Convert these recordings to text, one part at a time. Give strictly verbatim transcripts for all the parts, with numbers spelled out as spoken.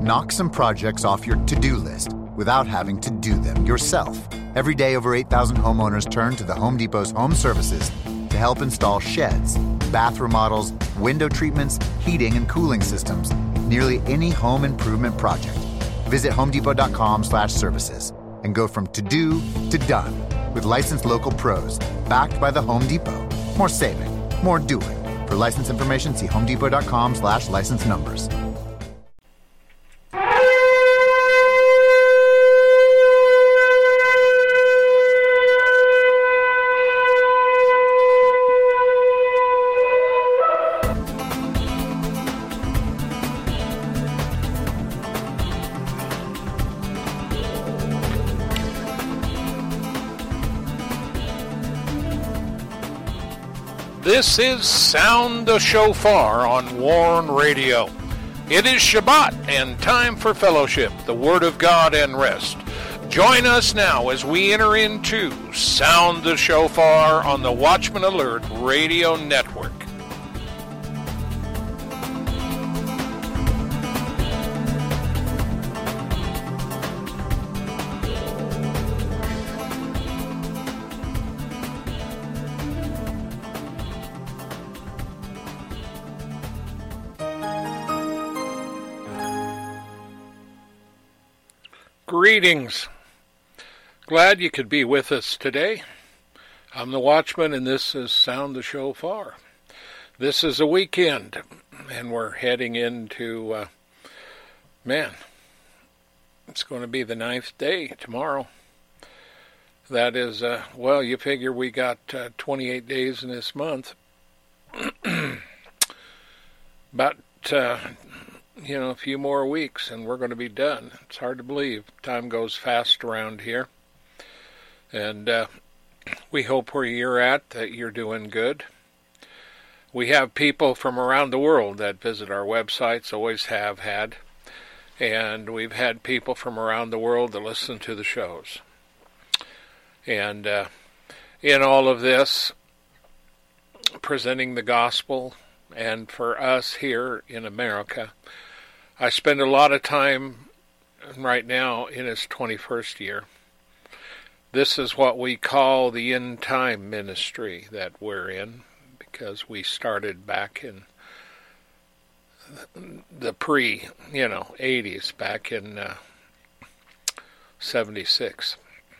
Knock some projects off your to-do list without having to do them yourself. Every day, over eight thousand homeowners turn to the Home Depot's home services to help install sheds, bath remodels, window treatments, heating and cooling systems, nearly any home improvement project. Visit homedepot.com slash services and go from to-do to done with licensed local pros backed by the Home Depot. More saving, more doing. For license information, see homedepot.com slash license numbers. This is Sound the Shofar on Warn Radio. It is Shabbat and time for fellowship, the Word of God, and rest. Join us now as we enter into Sound the Shofar on the Watchman Alert Radio Network. Greetings. Glad you could be with us today. I'm the Watchman, and this is Sound the Shofar. This is a weekend, and we're heading into, uh, man, it's going to be the ninth day tomorrow. That is, uh, well, you figure we got uh, twenty-eight days in this month. About, uh, you know, a few more weeks and we're going to be done. It's hard to believe. Time goes fast around here. And uh, we hope where you're at that you're doing good. We have people from around the world that visit our websites, always have had. And we've had people from around the world that listen to the shows. And uh, in all of this, presenting the gospel, and for us here in America, I spend a lot of time right now in its twenty-first year. This is what we call the end time ministry that we're in, because we started back in the pre, you know, eighties, back in uh, seventy-six.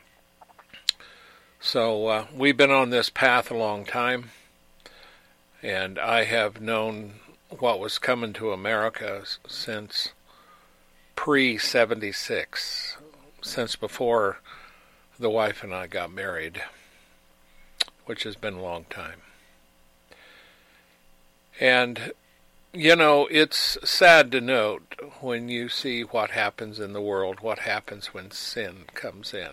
So uh, we've been on this path a long time, and I have known what was coming to America since pre seventy-six, since before the wife and I got married, which has been a long time. And, you know, it's sad to note when you see what happens in the world, what happens when sin comes in.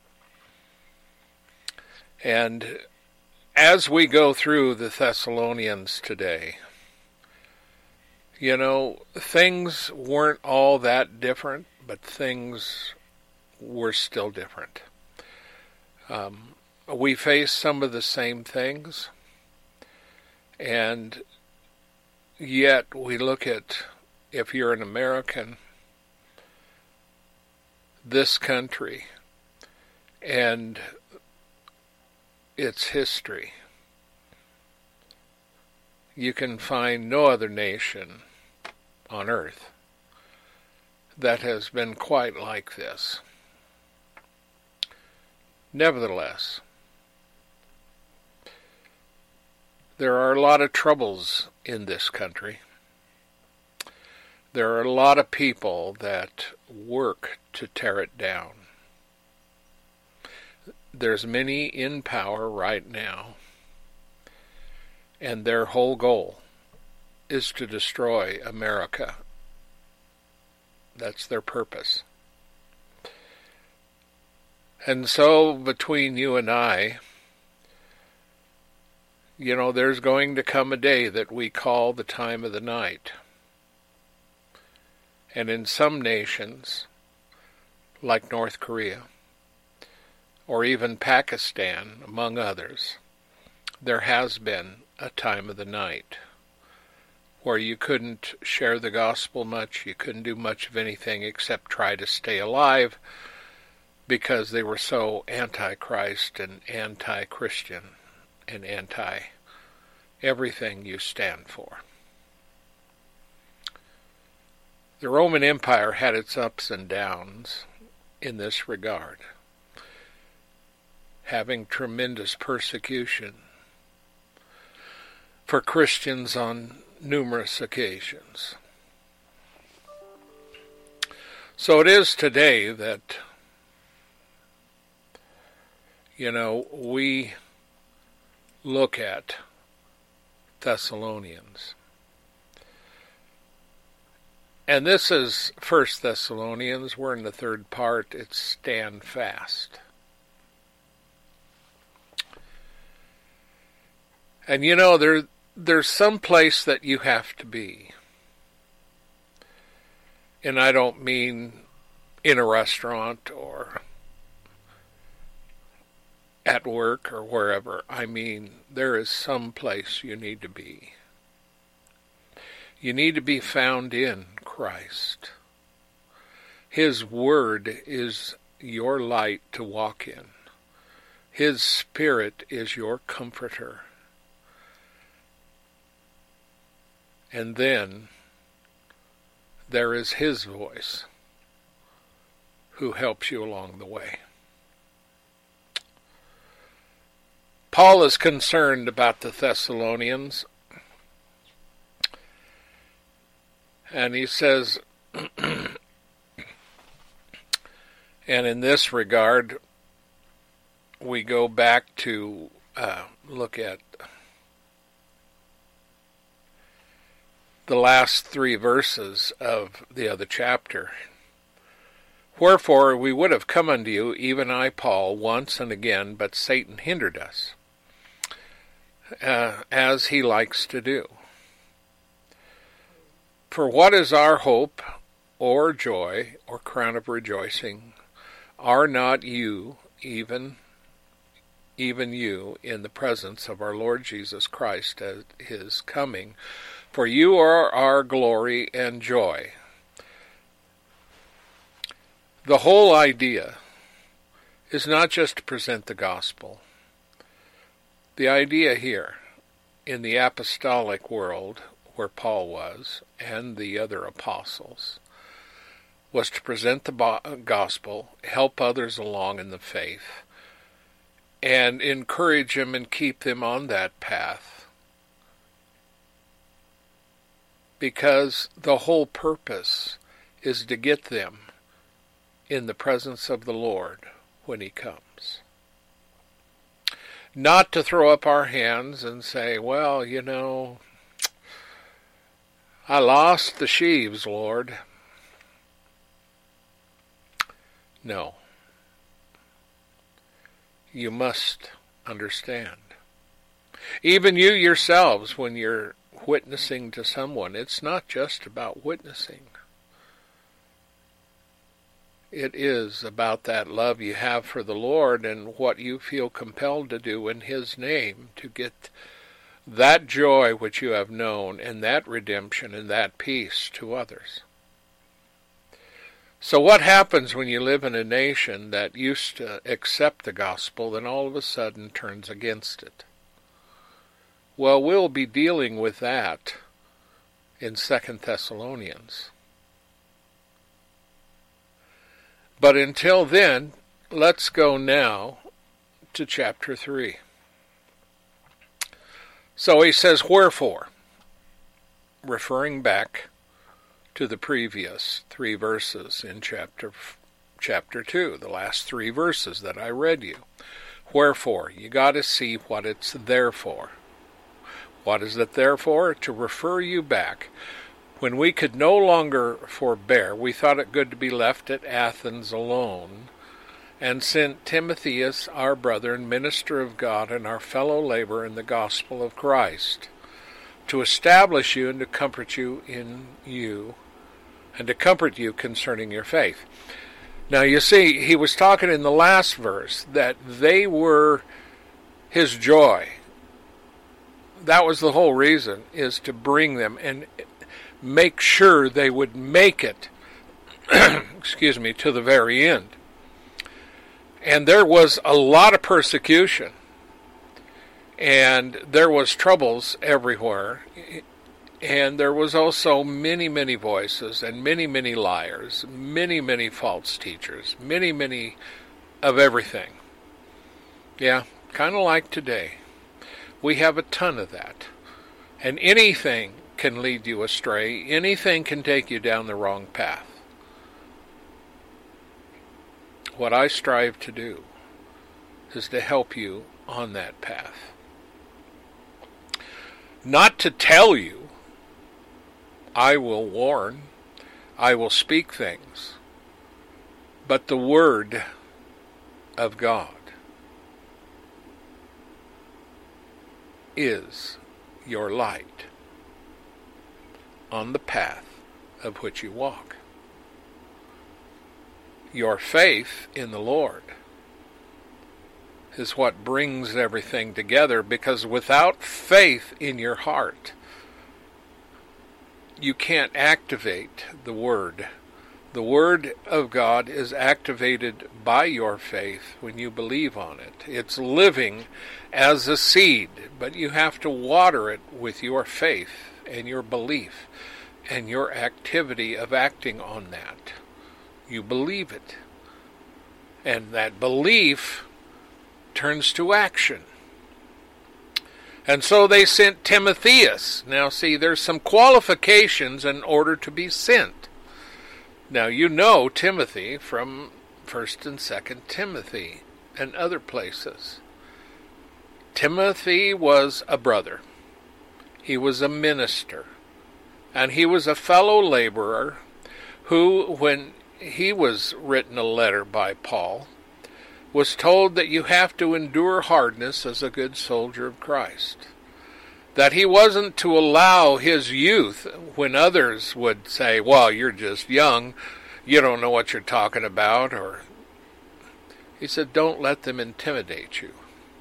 And as we go through the Thessalonians today, you know, things weren't all that different, but things were still different. Um, we face some of the same things, and yet we look at, if you're an American, this country and its history. You can find no other nation on earth that has been quite like this. Nevertheless, there are a lot of troubles in this country. There are a lot of people that work to tear it down. There's many in power right now, and their whole goal is to destroy America. That's their purpose. And so, between you and I, you know, there's going to come a day that we call the time of the night. And in some nations, like North Korea, or even Pakistan, among others, there has been a time of the night where you couldn't share the gospel much, you couldn't do much of anything except try to stay alive, because they were so anti-Christ and anti-Christian and anti-everything you stand for. The Roman Empire had its ups and downs in this regard, having tremendous persecution for Christians on numerous occasions. So it is today that, you know, we look at Thessalonians. And this is First Thessalonians. We're in the third part. It's stand fast. And you know, there there's some place that you have to be. And I don't mean in a restaurant or at work or wherever. I mean, there is some place you need to be. You need to be found in Christ. His word is your light to walk in. His Spirit is your comforter. And then there is His voice who helps you along the way. Paul is concerned about the Thessalonians. And he says, and in this regard, we go back to uh, look at the last three verses of the other chapter. Wherefore we would have come unto you, even I, Paul, once and again, but Satan hindered us, uh, as he likes to do. For what is our hope, or joy, or crown of rejoicing? Are not you, even, even you, in the presence of our Lord Jesus Christ at His coming? For you are our glory and joy. The whole idea is not just to present the gospel. The idea here, in the apostolic world, where Paul was, and the other apostles, was to present the gospel, help others along in the faith, and encourage them and keep them on that path. Because the whole purpose is to get them in the presence of the Lord when He comes. Not to throw up our hands and say, well, you know, I lost the sheaves, Lord. No. You must understand. Even you yourselves, when you're witnessing to someone, it's not just about witnessing. It is about that love you have for the Lord and what you feel compelled to do in His name to get that joy which you have known, and that redemption, and that peace to others. So what happens when you live in a nation that used to accept the gospel, then all of a sudden turns against it? Well, we'll be dealing with that in Second Thessalonians. But until then, let's go now to chapter three. So he says, wherefore, referring back to the previous three verses in chapter chapter two, the last three verses that I read you. Wherefore, you got to see what it's there for. What is it there for? To refer you back. When we could no longer forbear, we thought it good to be left at Athens alone, and sent Timotheus, our brother and minister of God, and our fellow laborer in the gospel of Christ, to establish you and to comfort you in you, and to comfort you concerning your faith. Now you see, he was talking in the last verse that they were his joy. that was the whole reason, is to bring them and make sure they would make it, excuse me, to the very end. And there was a lot of persecution, and there was troubles everywhere, and there was also many, many voices, and many, many liars, many, many false teachers, many, many of everything. Yeah, kind of like today. We have a ton of that. And anything can lead you astray. Anything can take you down the wrong path. What I strive to do is to help you on that path. Not to tell you. I will warn. I will speak things. But the Word of God is your light on the path of which you walk. Your faith in the Lord is what brings everything together, because without faith in your heart, you can't activate the Word. The Word of God is activated by your faith when you believe on it. It's living as a seed, but you have to water it with your faith and your belief and your activity of acting on that. You believe it. And that belief turns to action. And so they sent Timotheus. Now see, there's some qualifications in order to be sent. Now you know Timothy from First and Second Timothy and other places. Timothy was a brother. He was a minister. And he was a fellow laborer who, when he was written a letter by Paul, was told that you have to endure hardness as a good soldier of Christ. That he wasn't to allow his youth, when others would say, well, you're just young, you don't know what you're talking about, or he said, don't let them intimidate you.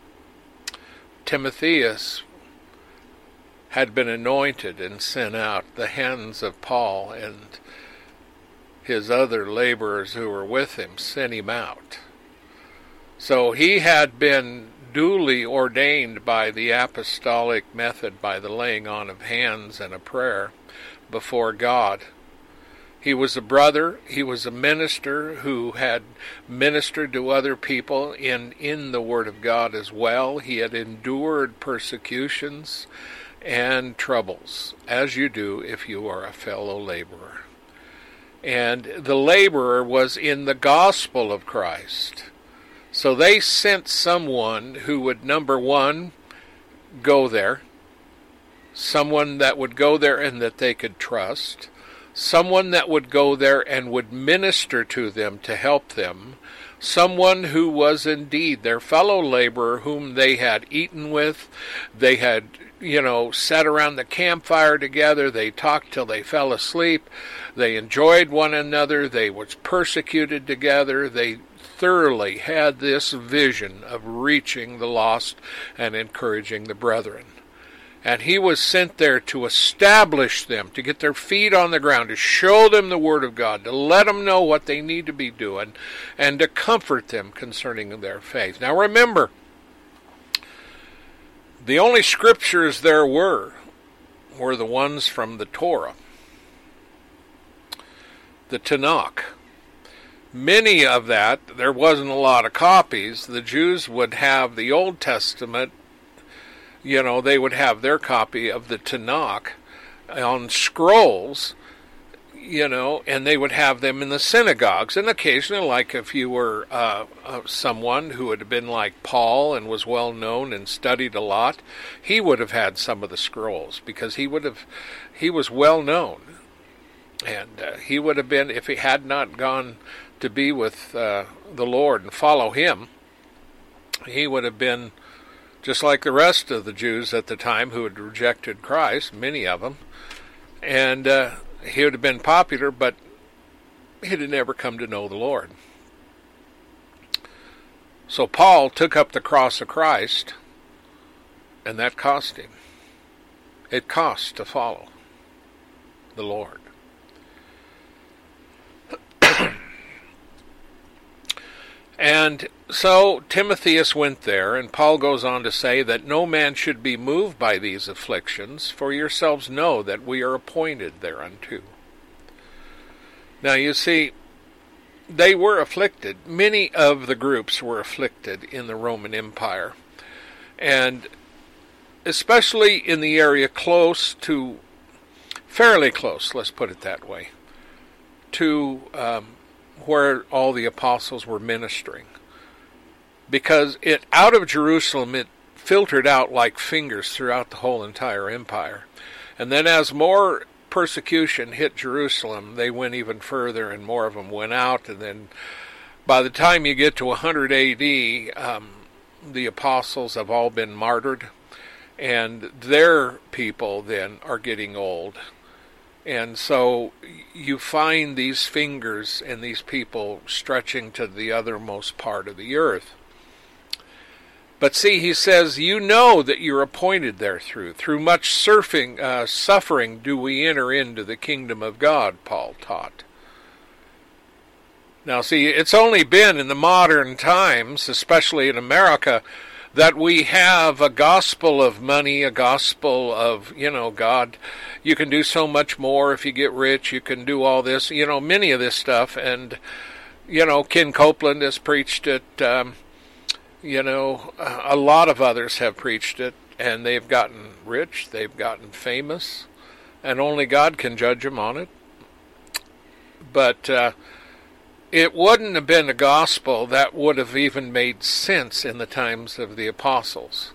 Timotheus had been anointed and sent out. The hands of Paul and his other laborers who were with him sent him out. So he had been duly ordained by the apostolic method, by the laying on of hands and a prayer before God. He was a brother, he was a minister who had ministered to other people in, in the Word of God as well. He had endured persecutions and troubles, as you do if you are a fellow laborer. And the laborer was in the gospel of Christ. So they sent someone who would, number one, go there, someone that would go there and that they could trust, someone that would go there and would minister to them to help them, someone who was indeed their fellow laborer whom they had eaten with, they had, you know, sat around the campfire together, they talked till they fell asleep, they enjoyed one another, they was persecuted together, they thoroughly had this vision of reaching the lost and encouraging the brethren. And he was sent there to establish them, to get their feet on the ground, to show them the Word of God, to let them know what they need to be doing, and to comfort them concerning their faith. Now remember, the only scriptures there were, were the ones from the Torah, the Tanakh. Many of that, there wasn't a lot of copies. The Jews would have the Old Testament, you know, they would have their copy of the Tanakh on scrolls, you know, and they would have them in the synagogues. And occasionally, like if you were uh, uh, someone who had been like Paul and was well known and studied a lot, he would have had some of the scrolls because he would have, he was well known. And uh, he would have been, if he had not gone to be with uh, the Lord and follow him, he would have been just like the rest of the Jews at the time who had rejected Christ, many of them, and uh, he would have been popular, but he had never come to know the Lord. So Paul took up the cross of Christ, and that cost him. It costs to follow the Lord. And so Timotheus went there, and Paul goes on to say that no man should be moved by these afflictions, for yourselves know that we are appointed thereunto. Now you see, they were afflicted. Many of the groups were afflicted in the Roman Empire, and especially in the area close to, fairly close, let's put it that way, to um, where all the apostles were ministering. Because it out of Jerusalem, it filtered out like fingers throughout the whole entire empire. And then as more persecution hit Jerusalem, they went even further, and more of them went out. And then by the time you get to one hundred A D, um, the apostles have all been martyred, and their people then are getting old. And so you find these fingers and these people stretching to the othermost part of the earth. But see, he says, you know that you're appointed therethrough. Through much surfing, uh, suffering do we enter into the kingdom of God, Paul taught. Now see, it's only been in the modern times, especially in America, that we have a gospel of money, a gospel of, you know, God, you can do so much more if you get rich, you can do all this, you know, many of this stuff. And, you know, Ken Copeland has preached it, um, you know, a lot of others have preached it, and they've gotten rich, they've gotten famous, and only God can judge them on it. But uh, it wouldn't have been a gospel that would have even made sense in the times of the apostles,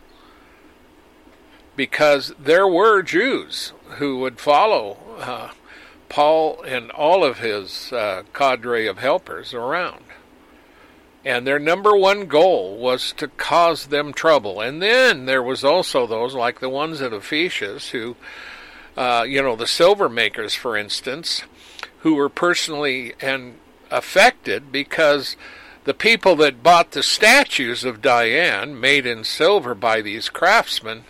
because there were Jews who would follow uh, Paul and all of his uh, cadre of helpers around. And their number one goal was to cause them trouble. And then there was also those, like the ones at Ephesus, who, uh, you know, the silver makers, for instance, who were personally and affected because the people that bought the statues of Diane, made in silver by these craftsmen,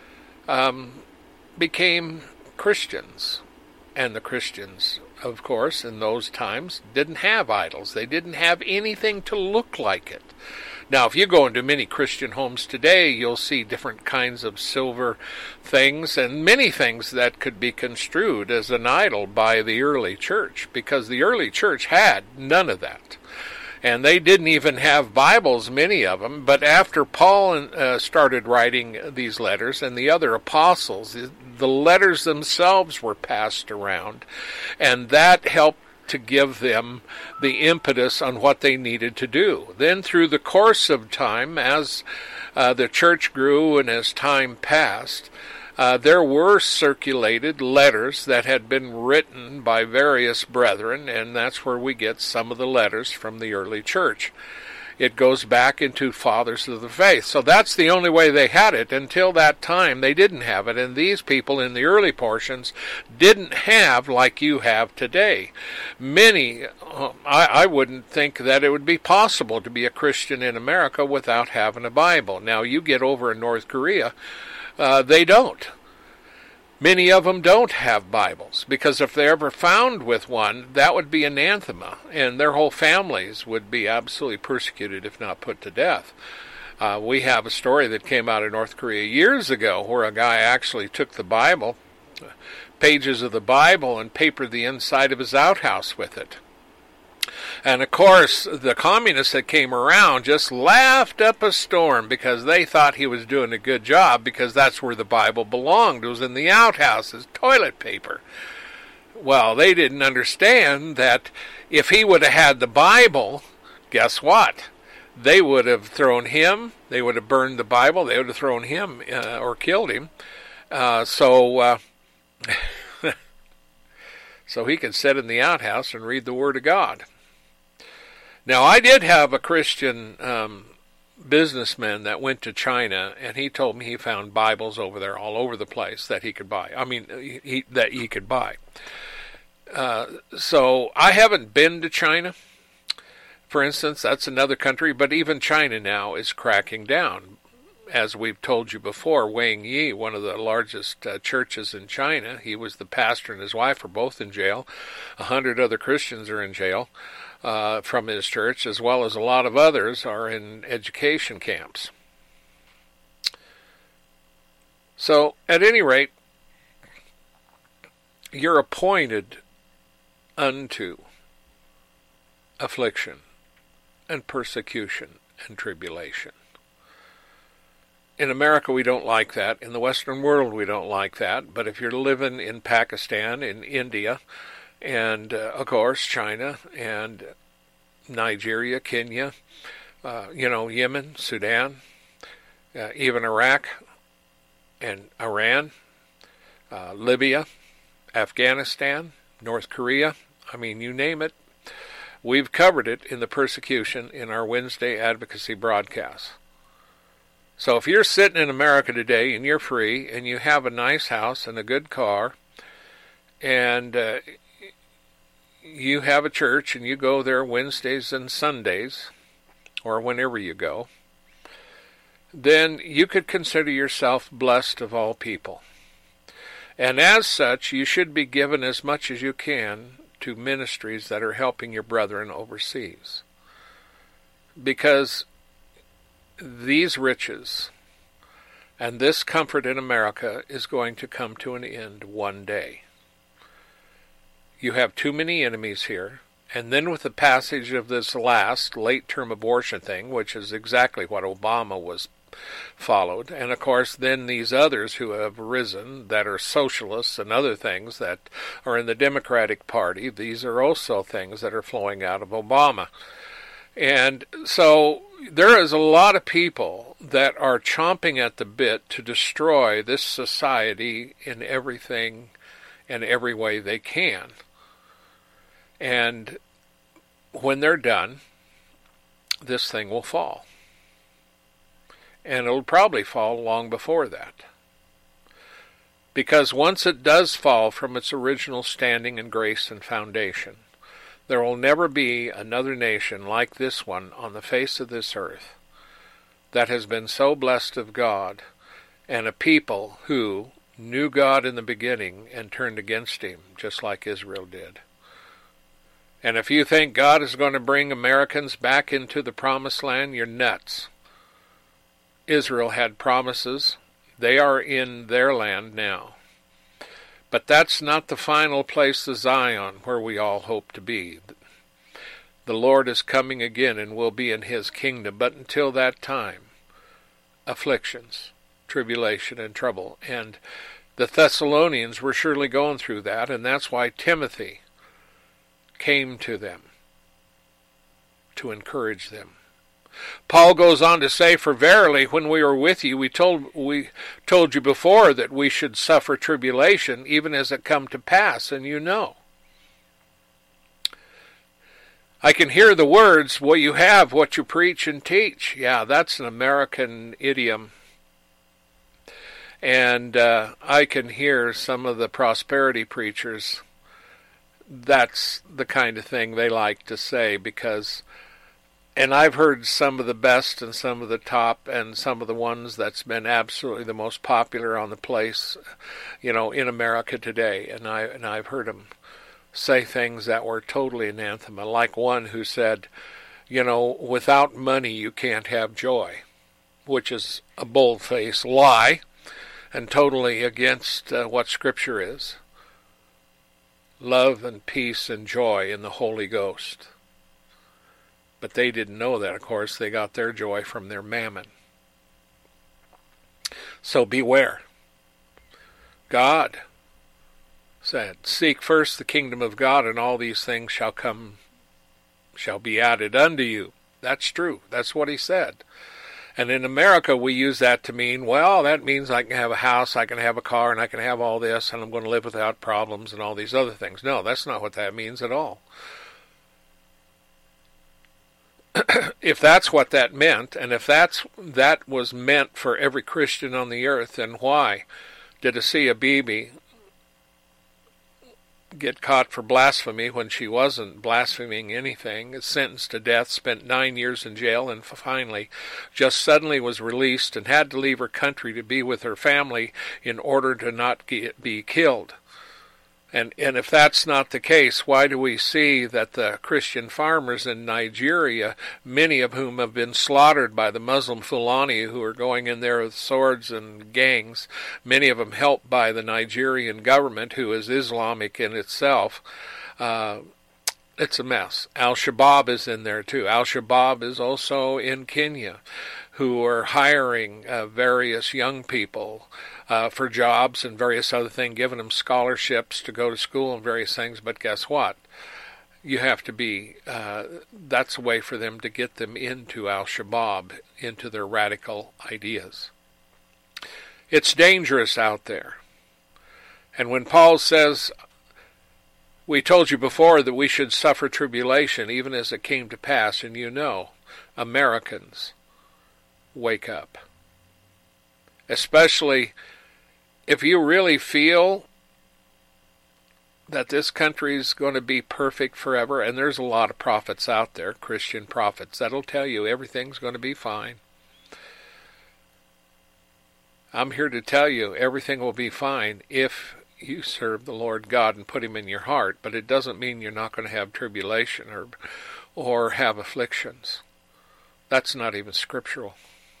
um, became Christians. And the Christians, of course, in those times, didn't have idols. They didn't have anything to look like it. Now, if you go into many Christian homes today, you'll see different kinds of silver things and many things that could be construed as an idol by the early church, because the early church had none of that. And they didn't even have Bibles, many of them. But after Paul uh, started writing these letters, and the other apostles, the letters themselves were passed around. And that helped to give them the impetus on what they needed to do. Then through the course of time, as uh, the church grew and as time passed, Uh, there were circulated letters that had been written by various brethren, and that's where we get some of the letters from the early church. It goes back into fathers of the faith. So that's the only way they had it. Until that time, they didn't have it, and these people in the early portions didn't have like you have today. Many, uh, I, I wouldn't think that it would be possible to be a Christian in America without having a Bible. Now, you get over in North Korea, Uh, they don't. Many of them don't have Bibles, because if they're ever found with one, that would be anathema, and their whole families would be absolutely persecuted, if not put to death. Uh, we have a story that came out of North Korea years ago where a guy actually took the Bible, pages of the Bible, and papered the inside of his outhouse with it. And of course, the communists that came around just laughed up a storm because they thought he was doing a good job, because that's where the Bible belonged. It was in the outhouse as toilet paper. Well, they didn't understand that if he would have had the Bible, guess what? They would have thrown him, they would have burned the Bible, they would have thrown him uh, or killed him. Uh, so, uh, so he could sit in the outhouse and read the Word of God. Now, I did have a Christian um, businessman that went to China, and he told me he found Bibles over there all over the place that he could buy. I mean, he, that he could buy. Uh, so I haven't been to China, for instance. That's another country, but even China now is cracking down. as we've told you before, Wang Yi, one of the largest uh, churches in China, he was the pastor and his wife are both in jail. A hundred other Christians are in jail uh, from his church, as well as a lot of others are in education camps. So, at any rate, you're appointed unto affliction and persecution and tribulation. In America, we don't like that. In the Western world, we don't like that. But if you're living in Pakistan, in India, and, uh, of course, China, and Nigeria, Kenya, uh, you know, Yemen, Sudan, uh, even Iraq, and Iran, uh, Libya, Afghanistan, North Korea, I mean, you name it, we've covered it in the persecution in our Wednesday advocacy broadcasts. So if you're sitting in America today and you're free and you have a nice house and a good car and uh, you have a church and you go there Wednesdays and Sundays or whenever you go, then you could consider yourself blessed of all people. And as such, you should be given as much as you can to ministries that are helping your brethren overseas. Because these riches and this comfort in America is going to come to an end one day. You have too many enemies here. And then with the passage of this last late-term abortion thing, which is exactly what Obama was followed, and of course then these others who have risen that are socialists and other things that are in the Democratic Party, these are also things that are flowing out of Obama. And so there is a lot of people that are chomping at the bit to destroy this society in everything and every way they can. And when they're done, this thing will fall. And it'll probably fall long before that. Because once it does fall from its original standing and grace and foundation, there will never be another nation like this one on the face of this earth that has been so blessed of God, and a people who knew God in the beginning and turned against him, just like Israel did. And if you think God is going to bring Americans back into the promised land, you're nuts. Israel had promises. They are in their land now. But that's not the final place of Zion where we all hope to be. The Lord is coming again and will be in his kingdom. But until that time, afflictions, tribulation, and trouble. And the Thessalonians were surely going through that, and that's why Timothy came to them to encourage them. Paul goes on to say, "For verily, when we were with you, we told we told you before that we should suffer tribulation, even as it come to pass, and you know." I can hear the words, "Well, you have what you preach and teach." Yeah, that's an American idiom. And uh, I can hear some of the prosperity preachers, that's the kind of thing they like to say, because... And I've heard some of the best and some of the top and some of the ones that's been absolutely the most popular on the place, you know, in America today. And, I, and I've heard them say things that were totally anathema, like one who said, you know, without money you can't have joy, which is a bold-faced lie and totally against uh, what Scripture is. Love and peace and joy in the Holy Ghost. But they didn't know that, of course. They got their joy from their mammon. So beware. God said, "Seek first the kingdom of God, and all these things shall come, shall be added unto you." That's true. That's what he said. And in America, we use that to mean, well, that means I can have a house, I can have a car, and I can have all this, and I'm going to live without problems and all these other things. No, that's not what that means at all. If that's what that meant, and if that's that was meant for every Christian on the earth, then why did Asia Bibi get caught for blasphemy when she wasn't blaspheming anything, sentenced to death, spent nine years in jail, and finally just suddenly was released and had to leave her country to be with her family in order to not get, be killed. And, and if that's not the case, why do we see that the Christian farmers in Nigeria, many of whom have been slaughtered by the Muslim Fulani who are going in there with swords and gangs, many of them helped by the Nigerian government, who is Islamic in itself, uh, it's a mess. Al-Shabaab is in there too. Al-Shabaab is also in Kenya, who are hiring uh, various young people Uh, for jobs and various other things, giving them scholarships to go to school and various things. But guess what? You have to be, uh, that's a way for them to get them into Al-Shabaab, into their radical ideas. It's dangerous out there. And when Paul says, we told you before that we should suffer tribulation even as it came to pass, and you know, Americans, wake up. Especially if you really feel that this country is going to be perfect forever, and there's a lot of prophets out there, Christian prophets, that'll tell you everything's going to be fine. I'm here to tell you everything will be fine if you serve the Lord God and put him in your heart, but it doesn't mean you're not going to have tribulation or, or have afflictions. That's not even scriptural.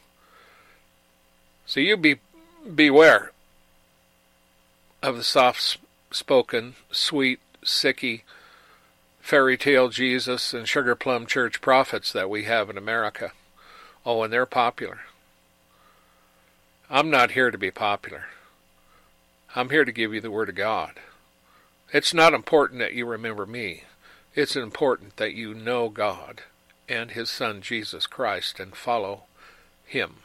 So you be beware of the soft-spoken, sweet, sicky, fairy tale Jesus and sugar plum church prophets that we have in America. Oh, and they're popular. I'm not here to be popular. I'm here to give you the Word of God. It's not important that you remember me. It's important that you know God and His Son Jesus Christ and follow Him.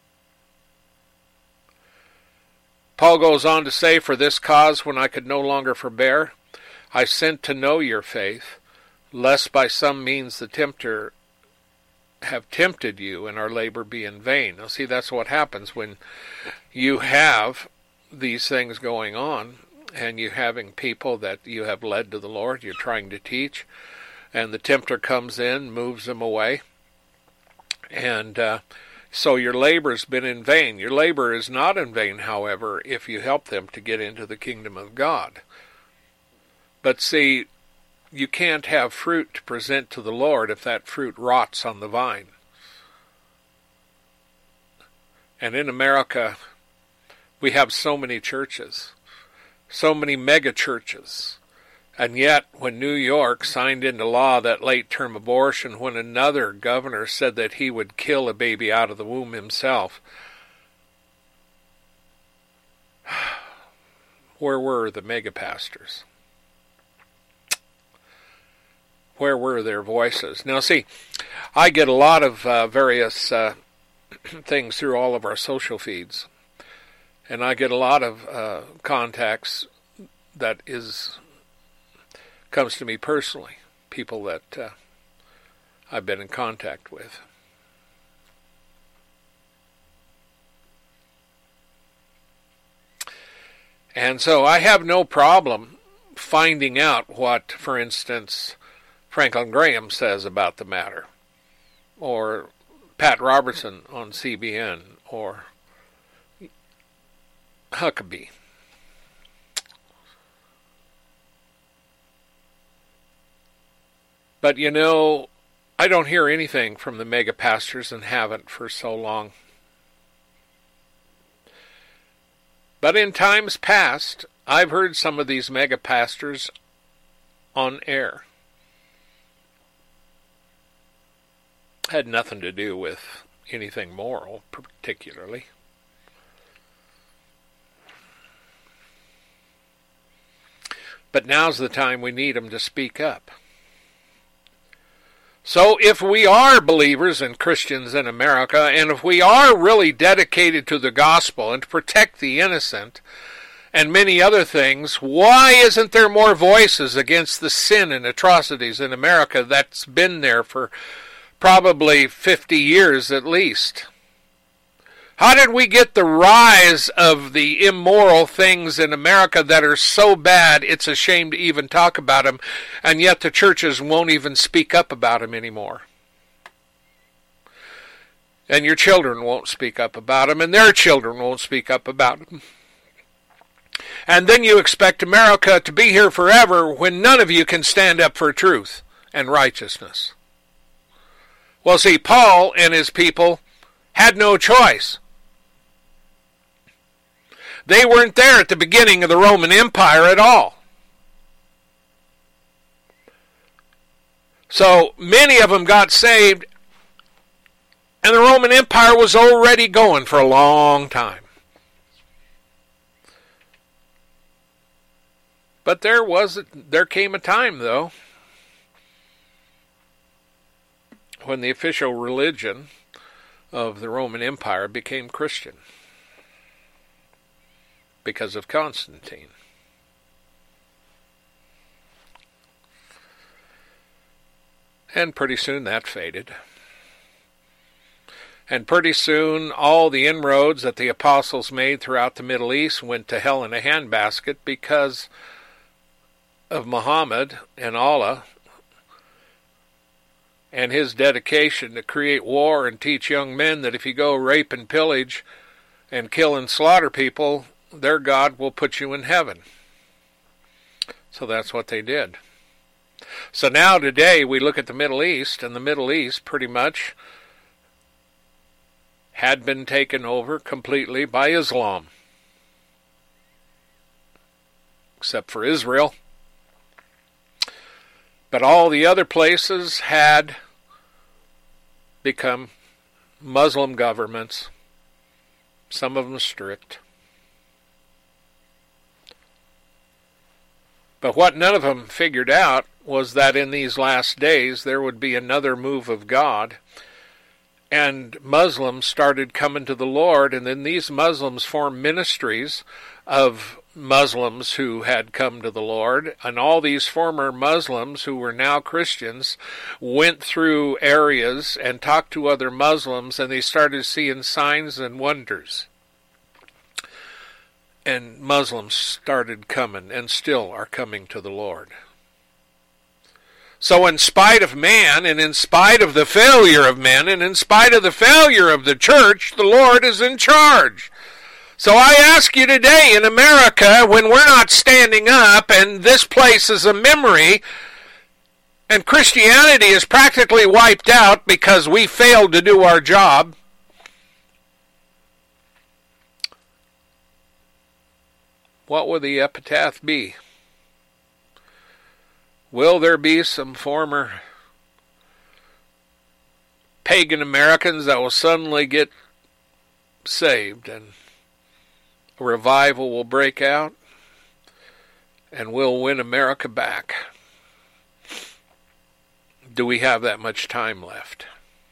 Paul goes on to say, for this cause, when I could no longer forbear, I sent to know your faith, lest by some means the tempter have tempted you and our labor be in vain. Now see, that's what happens when you have these things going on and you having people that you have led to the Lord, you're trying to teach, and the tempter comes in, moves them away, and uh, so your labor's been in vain. Your labor is not in vain, however, if you help them to get into the kingdom of God. But see, you can't have fruit to present to the Lord if that fruit rots on the vine. And in America, we have so many churches, so many mega churches. And yet, when New York signed into law that late-term abortion, when another governor said that he would kill a baby out of the womb himself, where were the mega pastors? Where were their voices? Now, see, I get a lot of uh, various uh, things through all of our social feeds, and I get a lot of uh, contacts that is comes to me personally, people that uh, I've been in contact with. And so I have no problem finding out what, for instance, Franklin Graham says about the matter, or Pat Robertson on C B N, or Huckabee. But, you know, I don't hear anything from the mega pastors and haven't for so long. But in times past, I've heard some of these mega pastors on air. Had nothing to do with anything moral, particularly. But now's the time we need them to speak up. So if we are believers and Christians in America, and if we are really dedicated to the gospel and to protect the innocent and many other things, why isn't there more voices against the sin and atrocities in America that's been there for probably fifty years at least? How did we get the rise of the immoral things in America that are so bad it's a shame to even talk about them, and yet the churches won't even speak up about them anymore? And your children won't speak up about them, and their children won't speak up about them. And then you expect America to be here forever when none of you can stand up for truth and righteousness. Well, see, Paul and his people had no choice. They weren't there at the beginning of the Roman Empire at all. So many of them got saved, and the Roman Empire was already going for a long time. But there was there came a time, though, when the official religion of the Roman Empire became Christian because of Constantine. And pretty soon that faded. And pretty soon all the inroads that the apostles made throughout the Middle East went to hell in a handbasket because of Muhammad and Allah and his dedication to create war and teach young men that if you go rape and pillage and kill and slaughter people, their God will put you in heaven. So that's what they did. So now today we look at the Middle East, and the Middle East pretty much had been taken over completely by Islam. Except for Israel. But all the other places had become Muslim governments, some of them strict. But what none of them figured out was that in these last days there would be another move of God, and Muslims started coming to the Lord, and then these Muslims formed ministries of Muslims who had come to the Lord, and all these former Muslims who were now Christians went through areas and talked to other Muslims, and they started seeing signs and wonders. And Muslims started coming, and still are coming to the Lord. So in spite of man, and in spite of the failure of men, and in spite of the failure of the church, the Lord is in charge. So I ask you today in America, when we're not standing up and this place is a memory and Christianity is practically wiped out because we failed to do our job, what will the epitaph be? Will there be some former pagan Americans that will suddenly get saved and a revival will break out and we'll win America back? Do we have that much time left?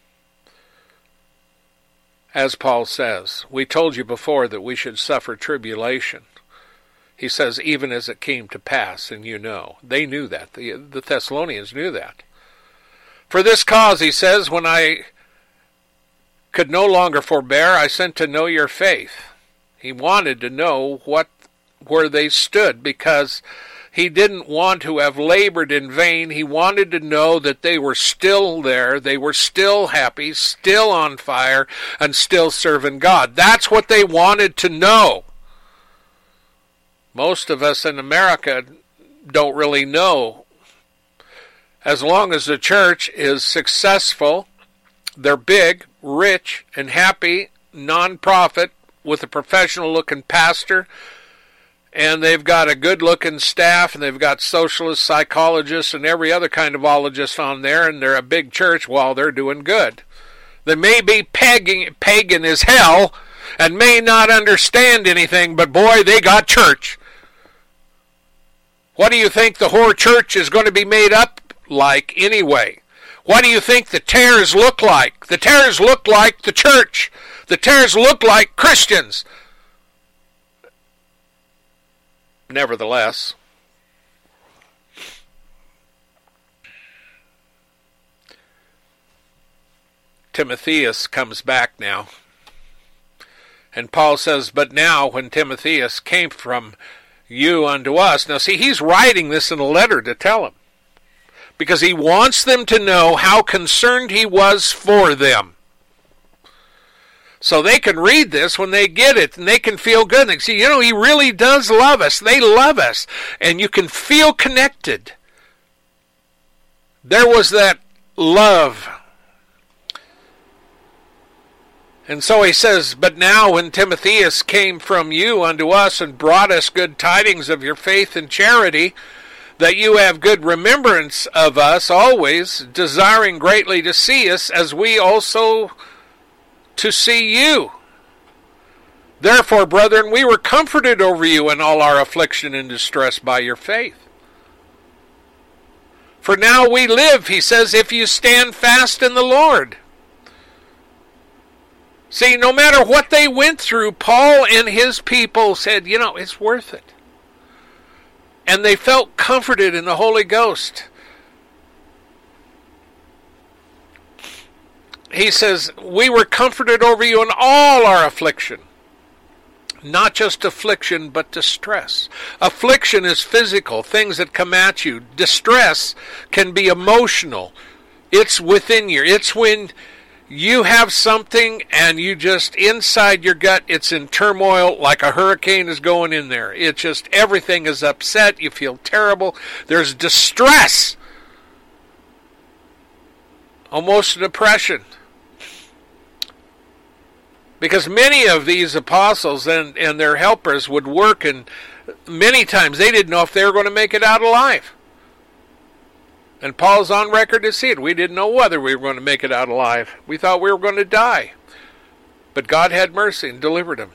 As Paul says, we told you before that we should suffer tribulation. He says, even as it came to pass, and you know. They knew that. The, the Thessalonians knew that. For this cause, he says, when I could no longer forbear, I sent to know your faith. He wanted to know what where they stood, because he didn't want to have labored in vain. He wanted to know that they were still there, they were still happy, still on fire, and still serving God. That's what they wanted to know. Most of us in America don't really know. As long as the church is successful, they're big, rich, and happy, non-profit, with a professional-looking pastor, and they've got a good-looking staff, and they've got socialist psychologists and every other kind of ologist on there, and they're a big church while they're doing good. They may be pagan, pagan as hell and may not understand anything, but boy, they got church. What do you think the whore church is going to be made up like anyway? What do you think the tares look like? The tares look like the church. The tares look like Christians. Nevertheless, Timotheus comes back now. And Paul says, but now when Timotheus came from you unto us. Now see, he's writing this in a letter to tell them, because he wants them to know how concerned he was for them. So they can read this when they get it, and they can feel good. And they see, you know, he really does love us. They love us. And you can feel connected. There was that love. And so he says, but now when Timotheus came from you unto us and brought us good tidings of your faith and charity, that you have good remembrance of us always, desiring greatly to see us, as we also to see you. Therefore, brethren, we were comforted over you in all our affliction and distress by your faith. For now we live, he says, if you stand fast in the Lord. See, no matter what they went through, Paul and his people said, you know, it's worth it. And they felt comforted in the Holy Ghost. He says, we were comforted over you in all our affliction. Not just affliction, but distress. Affliction is physical, things that come at you. Distress can be emotional. It's within you. It's when you have something and you just, inside your gut, it's in turmoil like a hurricane is going in there. It just, everything is upset. You feel terrible. There's distress. Almost depression. Because many of these apostles and, and their helpers would work, and many times they didn't know if they were going to make it out alive. And Paul's on record to see it. We didn't know whether we were going to make it out alive. We thought we were going to die. But God had mercy and delivered him.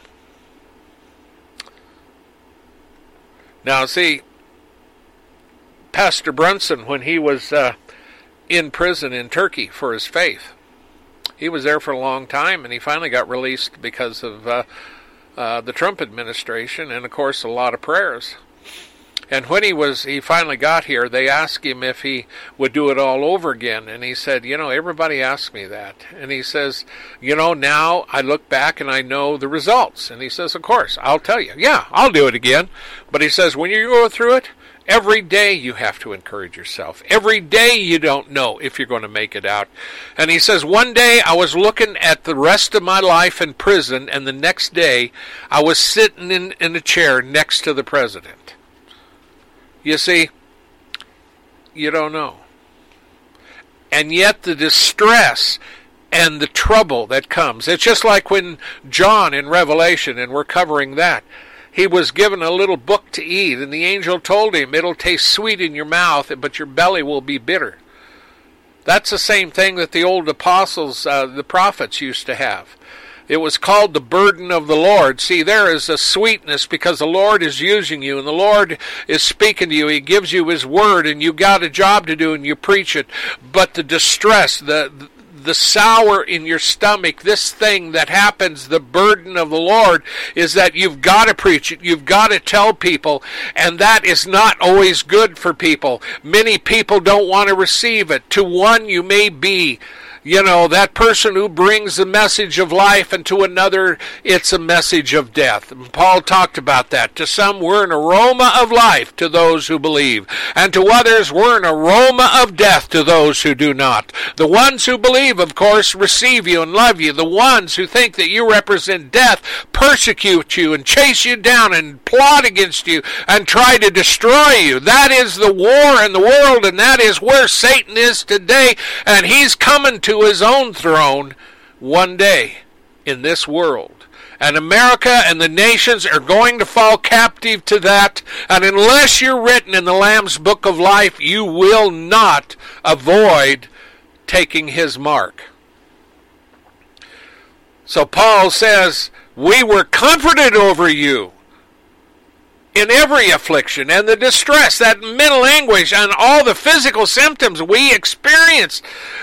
Now, see, Pastor Brunson, when he was uh, in prison in Turkey for his faith, he was there for a long time, and he finally got released because of uh, uh, the Trump administration and, of course, a lot of prayers. And when he was, he finally got here, they asked him if he would do it all over again. And he said, you know, everybody asks me that. And he says, you know, now I look back and I know the results. And he says, of course, I'll tell you. Yeah, I'll do it again. But he says, when you go through it, every day you have to encourage yourself. Every day you don't know if you're going to make it out. And he says, one day I was looking at the rest of my life in prison, and the next day I was sitting in, in a chair next to the president. You see, you don't know. And yet the distress and the trouble that comes, it's just like when John in Revelation, and we're covering that, he was given a little book to eat, and the angel told him, it'll taste sweet in your mouth, but your belly will be bitter. That's the same thing that the old apostles, uh, the prophets used to have. It was called the burden of the Lord. See, there is a sweetness because the Lord is using you, and the Lord is speaking to you. He gives you His word, and you got a job to do, and you preach it. But the distress, the the sour in your stomach, this thing that happens, the burden of the Lord, is that you've got to preach it. You've got to tell people, and that is not always good for people. Many people don't want to receive it. To one, you may be, you know, that person who brings the message of life, and to another, it's a message of death. And Paul talked about that. To some, we're an aroma of life to those who believe. And to others, we're an aroma of death to those who do not. The ones who believe, of course, receive you and love you. The ones who think that you represent death persecute you and chase you down and plot against you and try to destroy you. That is the war in the world, and that is where Satan is today. And he's coming to his own throne one day in this world. And America and the nations are going to fall captive to that. And unless you're written in the Lamb's Book of Life, you will not avoid taking his mark. So Paul says, we were comforted over you in every affliction and the distress, that mental anguish, and all the physical symptoms we experienced.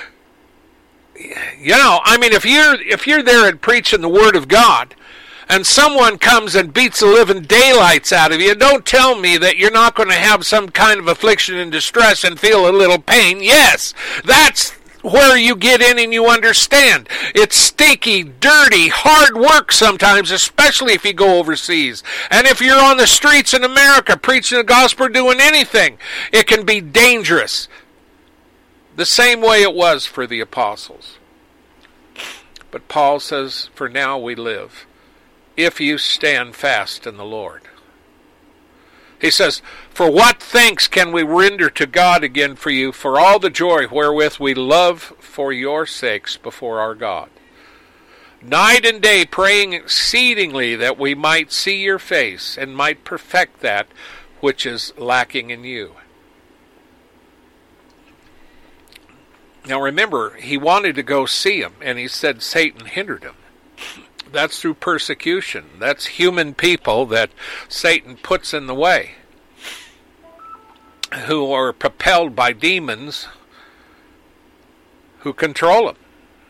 You know, I mean, if you're if you're there and preaching the Word of God, and someone comes and beats the living daylights out of you, don't tell me that you're not going to have some kind of affliction and distress and feel a little pain. Yes, that's where you get in and you understand. It's stinky, dirty, hard work sometimes, especially if you go overseas. And if you're on the streets in America preaching the gospel or doing anything, it can be dangerous. The same way it was for the apostles. But Paul says, for now we live, if you stand fast in the Lord. He says, for what thanks can we render to God again for you, for all the joy wherewith we love for your sakes before our God? Night and day praying exceedingly that we might see your face and might perfect that which is lacking in you. Now remember, he wanted to go see him, and he said Satan hindered him. That's through persecution. That's human people that Satan puts in the way, who are propelled by demons who control them.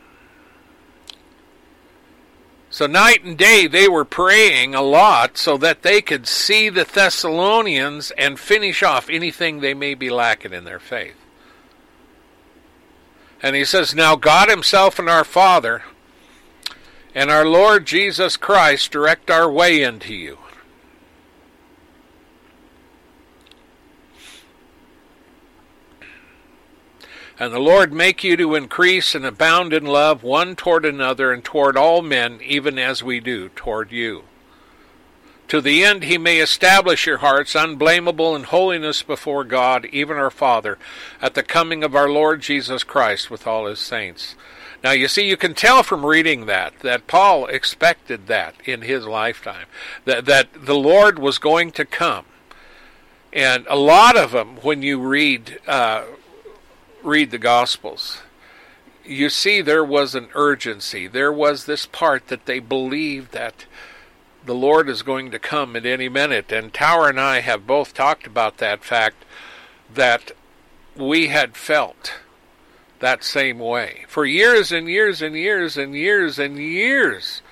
So night and day they were praying a lot so that they could see the Thessalonians and finish off anything they may be lacking in their faith. And he says, now God himself and our Father and our Lord Jesus Christ direct our way into you. And the Lord make you to increase and abound in love one toward another and toward all men, even as we do toward you. To the end he may establish your hearts unblameable in holiness before God, even our Father, at the coming of our Lord Jesus Christ with all his saints. Now you see, you can tell from reading that, that Paul expected that in his lifetime, that, that the Lord was going to come. And a lot of them, when you read uh, read the Gospels, you see there was an urgency. There was this part that they believed that the Lord is going to come at any minute. And Tower and I have both talked about that fact, that we had felt that same way for years and years and years and years and years.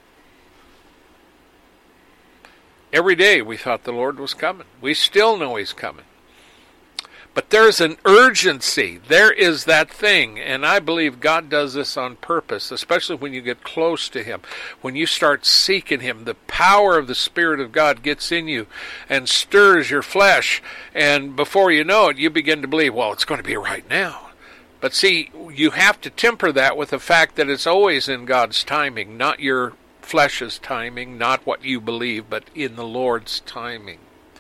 Every day we thought the Lord was coming. We still know he's coming. But there's an urgency. There is that thing. And I believe God does this on purpose, especially when you get close to him. When you start seeking him, the power of the Spirit of God gets in you and stirs your flesh. And before you know it, you begin to believe, well, it's going to be right now. But see, you have to temper that with the fact that it's always in God's timing, not your flesh's timing, not what you believe, but in the Lord's timing.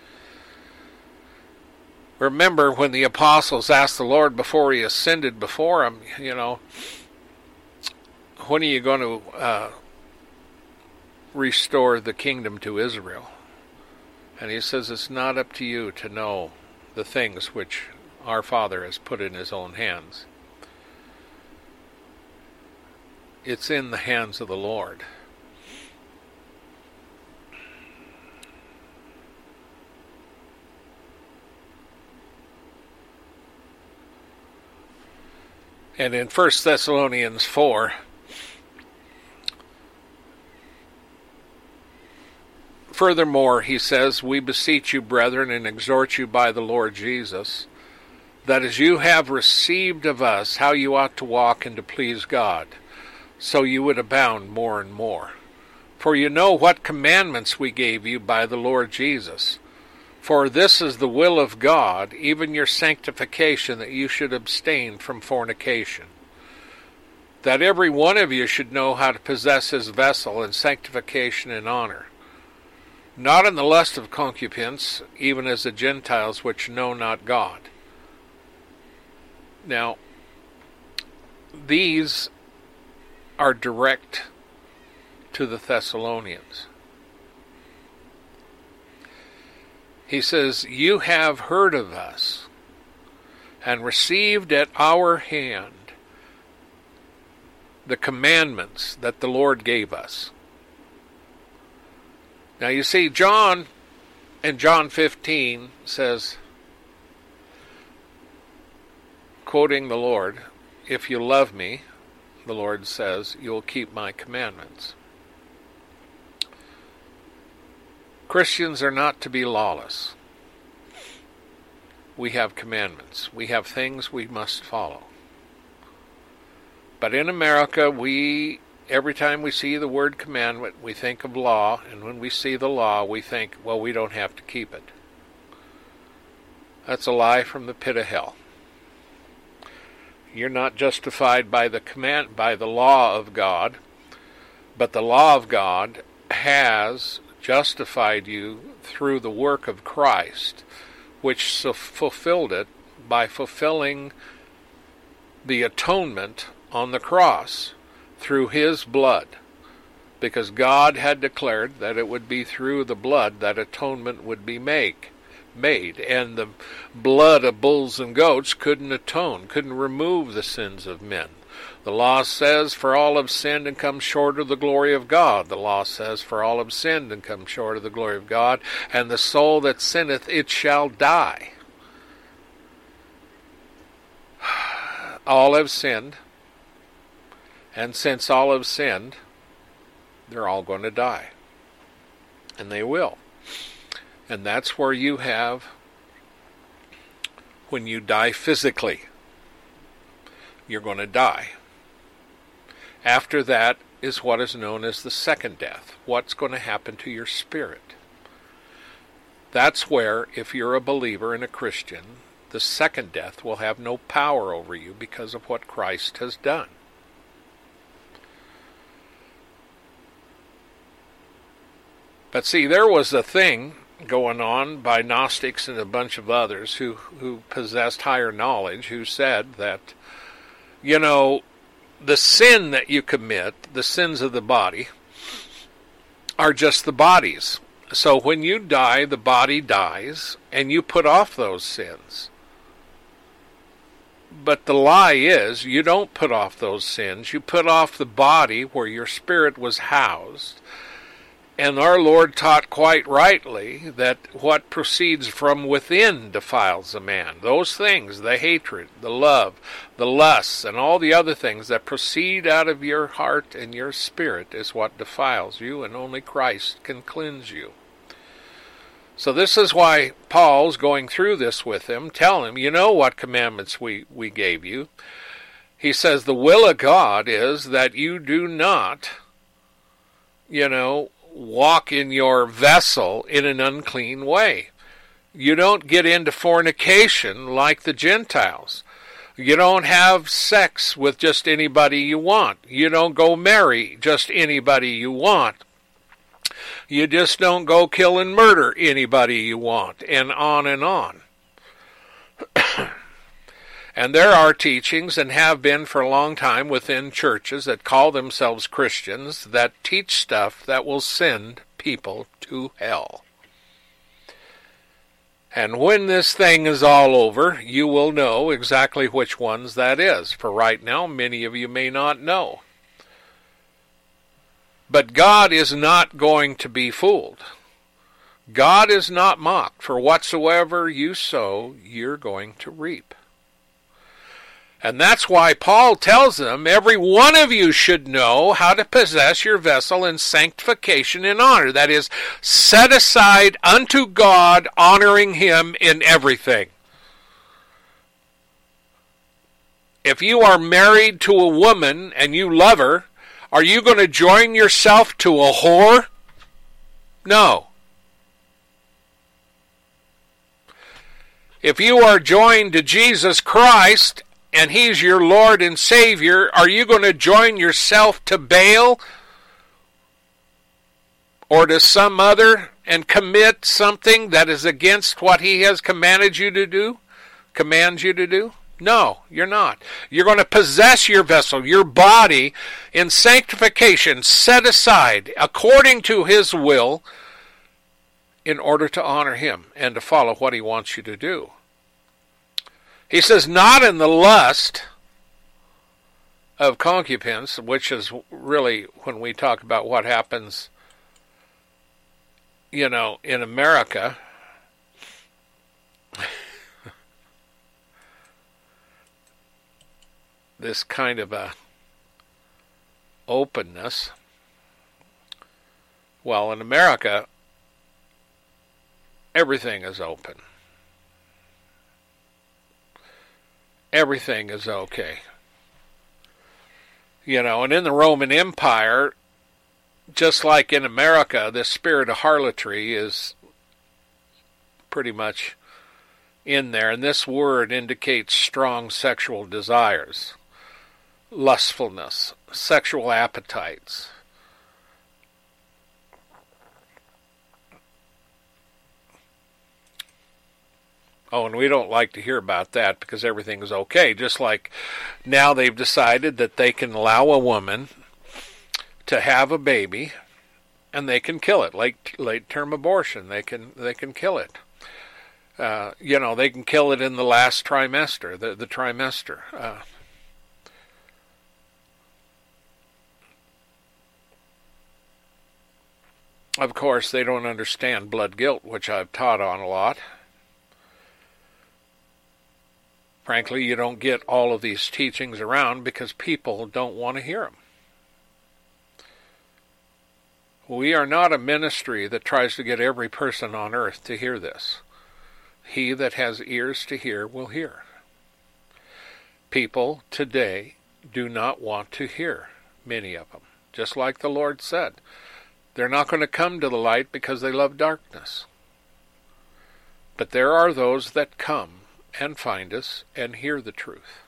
Remember when the apostles asked the Lord before he ascended before him, you know, when are you going to uh, restore the kingdom to Israel? And he says, it's not up to you to know the things which our Father has put in his own hands. It's in the hands of the Lord. And in First Thessalonians four, furthermore, he says, we beseech you, brethren, and exhort you by the Lord Jesus, that as you have received of us how you ought to walk and to please God, so you would abound more and more. For you know what commandments we gave you by the Lord Jesus. For this is the will of God, even your sanctification, that you should abstain from fornication. That every one of you should know how to possess his vessel in sanctification and honor, not in the lust of concubines, even as the Gentiles which know not God. Now, these are direct to the Thessalonians. He says, you have heard of us and received at our hand the commandments that the Lord gave us. Now you see, John in John fifteen says, quoting the Lord, if you love me, the Lord says, you will keep my commandments. Christians are not to be lawless. We have commandments. We have things we must follow. But in America, we every time we see the word commandment, we think of law, and when we see the law, we think, well, we don't have to keep it. That's a lie from the pit of hell. You're not justified by the command, by the law of God, but the law of God has justified you through the work of Christ, which so fulfilled it by fulfilling the atonement on the cross through his blood, because God had declared that it would be through the blood that atonement would be make, made, and the blood of bulls and goats couldn't atone, couldn't remove the sins of men. The law says, for all have sinned and come short of the glory of God. The law says, for all have sinned and come short of the glory of God, and the soul that sinneth, it shall die. All have sinned, and since all have sinned, they're all going to die. And they will. And that's where you have, when you die physically, you're going to die. After that is what is known as the second death. What's going to happen to your spirit? That's where, if you're a believer and a Christian, the second death will have no power over you because of what Christ has done. But see, there was a thing going on by Gnostics and a bunch of others who, who possessed higher knowledge, who said that, you know, the sin that you commit, the sins of the body, are just the body's. So when you die, the body dies, and you put off those sins. But the lie is, you don't put off those sins. You put off the body where your spirit was housed. And our Lord taught quite rightly that what proceeds from within defiles a man. Those things, the hatred, the love, the lusts, and all the other things that proceed out of your heart and your spirit is what defiles you, and only Christ can cleanse you. So this is why Paul's going through this with him, telling him, you know what commandments we, we gave you. He says the will of God is that you do not, you know, walk in your vessel in an unclean way. You don't get into fornication like the Gentiles. You don't have sex with just anybody you want. You don't go marry just anybody you want. You just don't go kill and murder anybody you want, and on and on. And there are teachings, and have been for a long time within churches that call themselves Christians, that teach stuff that will send people to hell. And when this thing is all over, you will know exactly which ones that is. For right now, many of you may not know. But God is not going to be fooled. God is not mocked. For whatsoever you sow, you're going to reap. And that's why Paul tells them, every one of you should know how to possess your vessel in sanctification and honor. That is, set aside unto God, honoring him in everything. If you are married to a woman and you love her, are you going to join yourself to a whore? No. If you are joined to Jesus Christ and he's your Lord and Savior, are you going to join yourself to Baal or to some other and commit something that is against what he has commanded you to do? Commands you to do? No, you're not. You're going to possess your vessel, your body, in sanctification, set aside according to his will, in order to honor him and to follow what he wants you to do. He says, not in the lust of concubines, which is really when we talk about what happens, you know, in America. This kind of a openness. Well, in America, everything is open. Everything is okay. You know, and in the Roman Empire, just like in America, this spirit of harlotry is pretty much in there. And this word indicates strong sexual desires, lustfulness, sexual appetites. Oh, and we don't like to hear about that because everything is okay. Just like now they've decided that they can allow a woman to have a baby and they can kill it, like late-term abortion. They can they can kill it. Uh, you know, they can kill it in the last trimester, the, the trimester. Uh, of course, they don't understand blood guilt, which I've taught on a lot. Frankly, you don't get all of these teachings around because people don't want to hear them. We are not a ministry that tries to get every person on earth to hear this. He that has ears to hear will hear. People today do not want to hear, many of them. Just like the Lord said, they're not going to come to the light because they love darkness. But there are those that come and find us and hear the truth.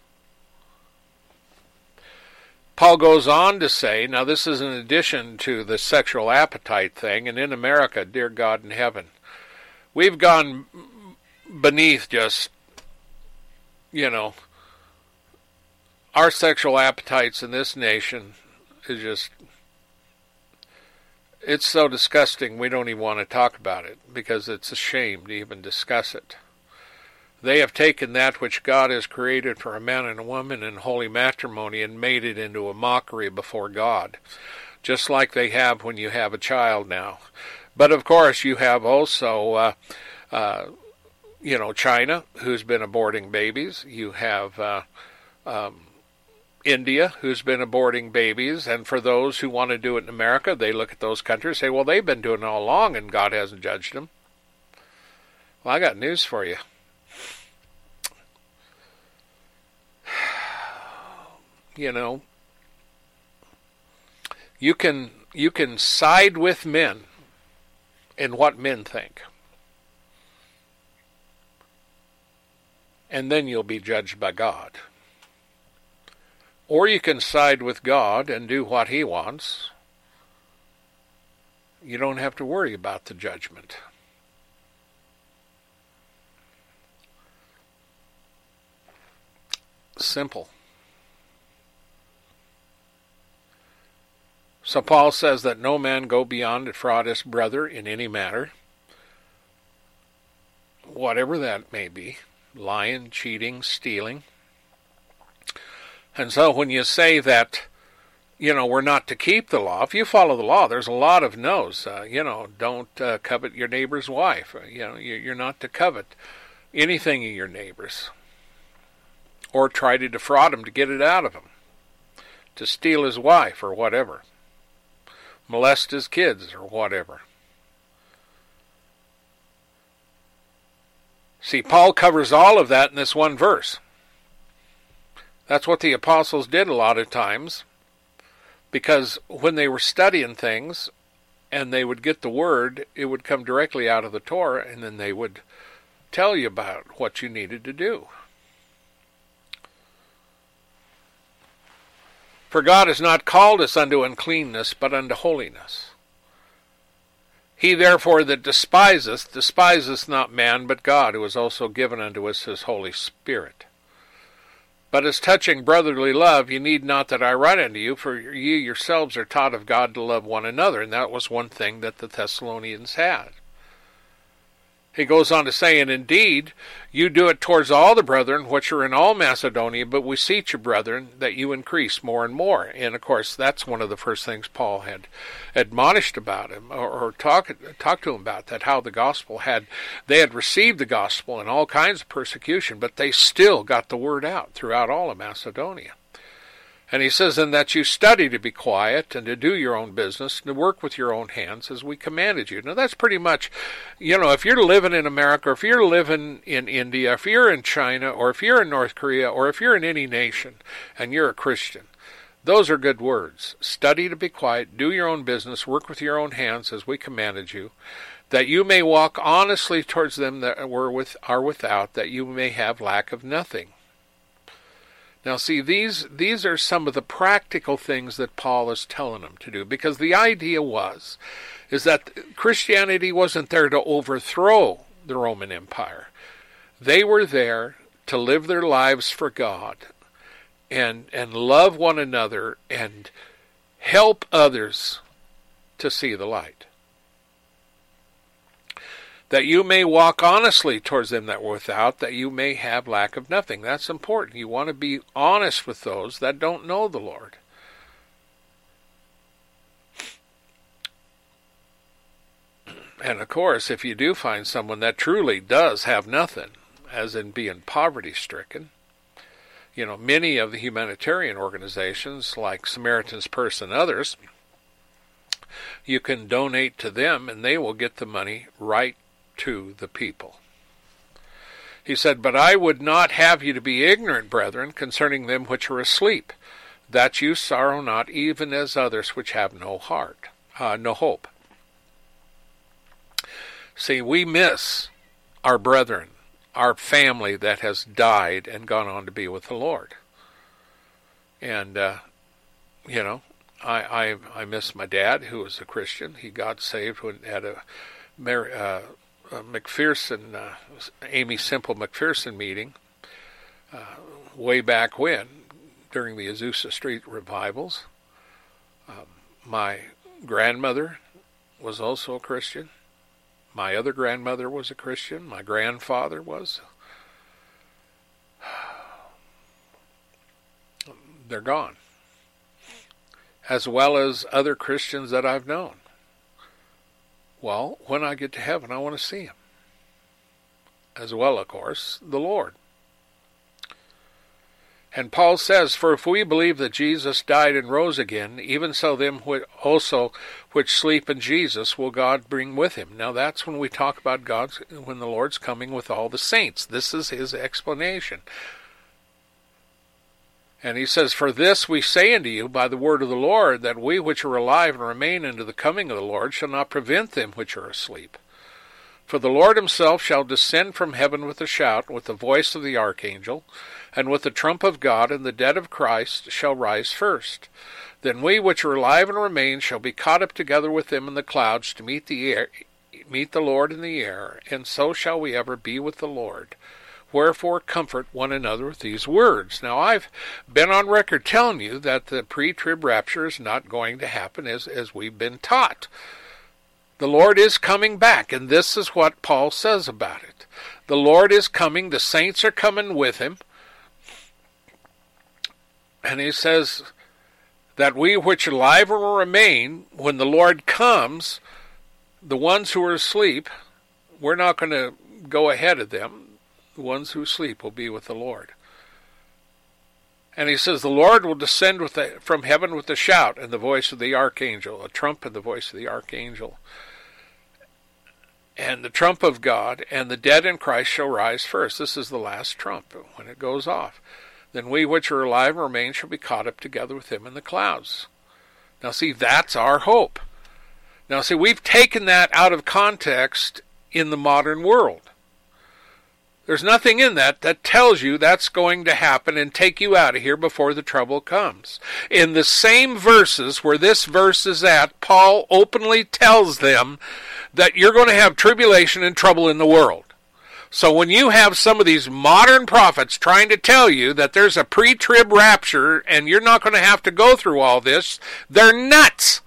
Paul goes on to say, now this is in addition to the sexual appetite thing, and in America, dear God in heaven, we've gone beneath just, you know, our sexual appetites in this nation is just, it's so disgusting we don't even want to talk about it because it's a shame to even discuss it. They have taken that which God has created for a man and a woman in holy matrimony and made it into a mockery before God, just like they have when you have a child now. But of course, you have also, uh, uh, you know, China, who's been aborting babies. You have uh, um, India, who's been aborting babies. And for those who want to do it in America, they look at those countries and say, well, they've been doing it all along and God hasn't judged them. Well, I got news for you. You know, you can you can side with men in what men think, and then you'll be judged by God. Or you can side with God and do what He wants. You don't have to worry about the judgment. Simple. So Paul says that no man go beyond to defraud his brother in any matter, whatever that may be, lying, cheating, stealing. And so when you say that, you know, we're not to keep the law, if you follow the law, there's a lot of no's. Uh, you know, don't uh, covet your neighbor's wife. You know, you're not to covet anything of your neighbor's, or try to defraud him to get it out of him, to steal his wife or whatever, molest his kids or whatever. See, Paul covers all of that in this one verse. That's what the apostles did a lot of times, because when they were studying things and they would get the word, it would come directly out of the Torah, and then they would tell you about what you needed to do. For God has not called us unto uncleanness, but unto holiness. He therefore that despiseth, despiseth not man, but God, who has also given unto us his Holy Spirit. But as touching brotherly love, ye need not that I write unto you, for ye yourselves are taught of God to love one another. And that was one thing that the Thessalonians had. He goes on to say, and indeed, you do it towards all the brethren which are in all Macedonia, but we beseech you, brethren, that you increase more and more. And of course, that's one of the first things Paul had admonished about him, or, or talked talk to him about, that how the gospel had, they had received the gospel in all kinds of persecution, but they still got the word out throughout all of Macedonia. And he says, and that you study to be quiet and to do your own business and to work with your own hands as we commanded you. Now that's pretty much, you know, if you're living in America, or if you're living in India, if you're in China, or if you're in North Korea, or if you're in any nation and you're a Christian, Those are good words. Study to be quiet, do your own business, work with your own hands as we commanded you, that you may walk honestly towards them that were with, are without, that you may have lack of nothing. Now see, these, these are some of the practical things that Paul is telling them to do, because the idea was, is that Christianity wasn't there to overthrow the Roman Empire. They were there to live their lives for God and and love one another and help others to see the light. That you may walk honestly towards them that were without, that you may have lack of nothing. That's important. You want to be honest with those that don't know the Lord. And of course, if you do find someone that truly does have nothing, as in being poverty-stricken, you know, many of the humanitarian organizations, like Samaritan's Purse and others, you can donate to them and they will get the money right to the people. He said, but I would not have you to be ignorant, brethren, concerning them which are asleep, that you sorrow not, even as others which have no heart, uh, no hope. See, we miss our brethren, our family that has died and gone on to be with the Lord. And, uh, you know, I, I I miss my dad, who was a Christian. He got saved when at a, uh, a McPherson, uh, Amy Semple McPherson meeting uh, way back when, during the Azusa Street revivals. Um, my grandmother was also a Christian. My other grandmother was a Christian. My grandfather was. They're gone. As well as other Christians that I've known. Well, when I get to heaven, I want to see him. As well, of course, the Lord. And Paul says, for if we believe that Jesus died and rose again, even so them which also which sleep in Jesus will God bring with him. Now that's when we talk about God's, when the Lord's coming with all the saints. This is his explanation. And he says, for this we say unto you by the word of the Lord, that we which are alive and remain unto the coming of the Lord shall not prevent them which are asleep. For the Lord himself shall descend from heaven with a shout, with the voice of the archangel, and with the trump of God, and the dead of Christ shall rise first. Then we which are alive and remain shall be caught up together with them in the clouds to meet the air, meet the Lord in the air, and so shall we ever be with the Lord. Wherefore comfort one another with these words. Now I've been on record telling you that the pre-trib rapture is not going to happen as, as we've been taught. The Lord is coming back, and this is what Paul says about it. The Lord is coming, the saints are coming with him, and he says that we which are alive will remain, when the Lord comes, the ones who are asleep, we're not going to go ahead of them. The ones who sleep will be with the Lord. And he says, the Lord will descend with the, from heaven with a shout, and the voice of the archangel, a trump and the voice of the archangel, and the trump of God, and the dead in Christ shall rise first. This is the last trump. When it goes off, then we which are alive and remain shall be caught up together with him in the clouds. Now see, that's our hope. Now see, we've taken that out of context in the modern world. There's nothing in that that tells you that's going to happen and take you out of here before the trouble comes. In the same verses where this verse is at, Paul openly tells them that you're going to have tribulation and trouble in the world. So when you have some of these modern prophets trying to tell you that there's a pre-trib rapture and you're not going to have to go through all this, they're nuts.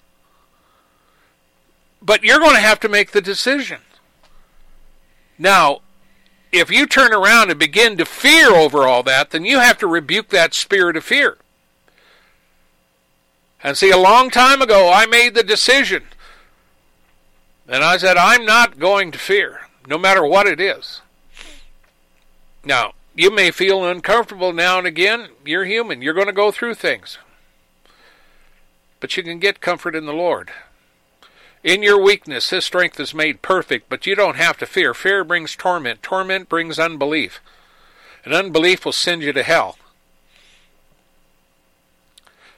But you're going to have to make the decision. Now, if you turn around and begin to fear over all that, then you have to rebuke that spirit of fear. And see, a long time ago, I made the decision. And I said, I'm not going to fear, no matter what it is. Now, you may feel uncomfortable now and again. You're human. You're going to go through things. But you can get comfort in the Lord. In your weakness, his strength is made perfect, but you don't have to fear. Fear brings torment. Torment brings unbelief. And unbelief will send you to hell.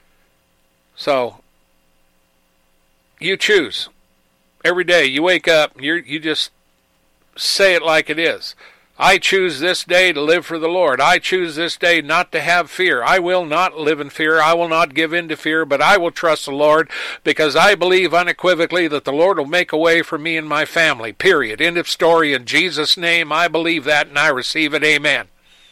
So, you choose. Every day you wake up, you you just say it like it is. I choose this day to live for the Lord. I choose this day not to have fear. I will not live in fear. I will not give in to fear, but I will trust the Lord because I believe unequivocally that the Lord will make a way for me and my family, period. End of story. In Jesus' name, I believe that and I receive it. Amen.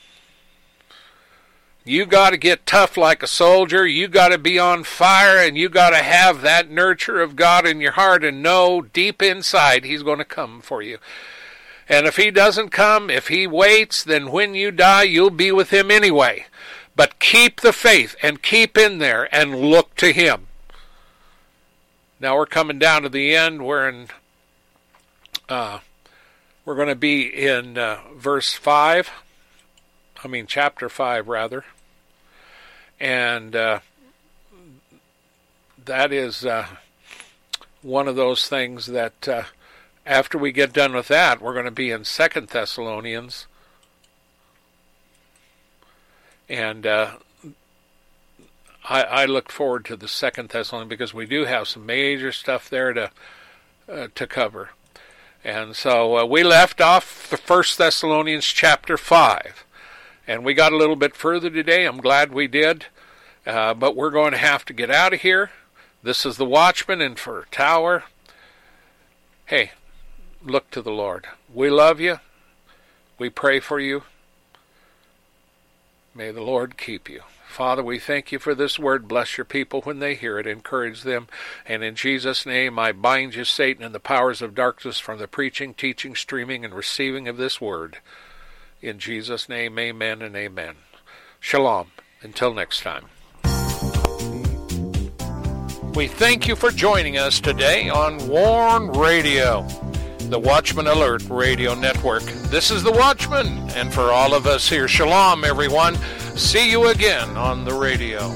You got to get tough like a soldier. You got to be on fire, and you got to have that nurture of God in your heart and know deep inside He's going to come for you. And if He doesn't come, if He waits, then when you die, you'll be with Him anyway. But keep the faith and keep in there and look to Him. Now we're coming down to the end. We're in. Uh, we're going to be in uh, verse five. I mean, chapter five, rather. And uh, that is uh, one of those things that. Uh, After we get done with that, we're going to be in Second Thessalonians. And uh, I, I look forward to the Second Thessalonians because we do have some major stuff there to uh, to cover. And so uh, we left off the First Thessalonians chapter five. And we got a little bit further today. I'm glad we did. Uh, but we're going to have to get out of here. This is the Watchman in for Tower. Hey. Look to the Lord. We love you. We pray for you. May the Lord keep you. Father, we thank you for this word. Bless your people when they hear it. Encourage them. And in Jesus' name, I bind you, Satan, and the powers of darkness from the preaching, teaching, streaming, and receiving of this word. In Jesus' name, amen and amen. Shalom. Until next time. We thank you for joining us today on Warn Radio, the Watchman Alert Radio Network. This is the Watchman, and for all of us here, shalom, everyone. See you again on the radio.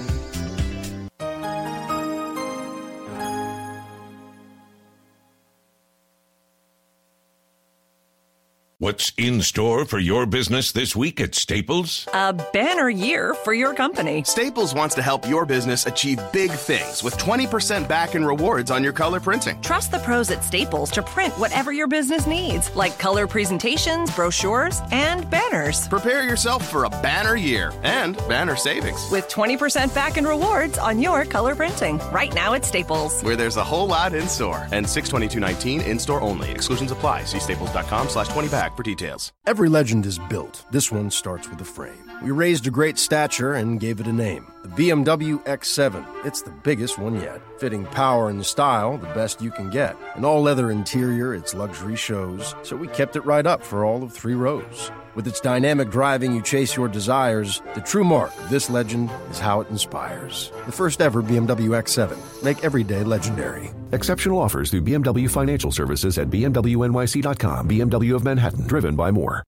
What's in store for your business this week at Staples? A banner year for your company. Staples wants to help your business achieve big things with twenty percent back in rewards on your color printing. Trust the pros at Staples to print whatever your business needs, like color presentations, brochures, and banners. Prepare yourself for a banner year and banner savings. With twenty percent back in rewards on your color printing. Right now at Staples. Where there's a whole lot in store. And six twenty-two nineteen in-store only. Exclusions apply. See staples.com slash 20 back for details. Every legend is built. This one starts with a frame. We raised a great stature and gave it a name. The B M W X seven. It's the biggest one yet. Fitting power and style, the best you can get. An all-leather interior, its luxury shows. So we kept it right up for all of three rows. With its dynamic driving, you chase your desires. The true mark of this legend is how it inspires. The first ever B M W X seven. Make every day legendary. Exceptional offers through B M W Financial Services at B M W N Y C dot com. B M W of Manhattan, driven by more.